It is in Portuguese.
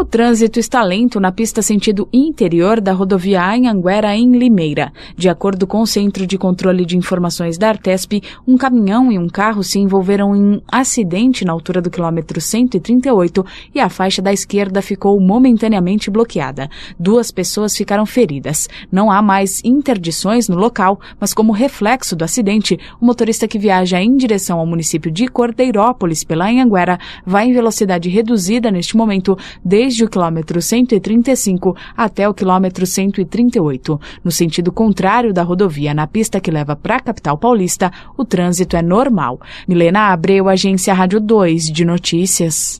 O trânsito está lento na pista sentido interior da rodovia Anhanguera, em Limeira. De acordo com o Centro de Controle de Informações da Artesp, um caminhão e um carro se envolveram em um acidente na altura do quilômetro 138 e a faixa da esquerda ficou momentaneamente bloqueada. 2 pessoas ficaram feridas. Não há mais interdições no local, mas como reflexo do acidente, o motorista que viaja em direção ao município de Cordeirópolis pela Anhanguera vai em velocidade reduzida neste momento, desde o quilômetro 135 até o quilômetro 138. No sentido contrário da rodovia, na pista que leva para a capital paulista, o trânsito é normal. Milena Abreu, Agência Rádio 2 de Notícias.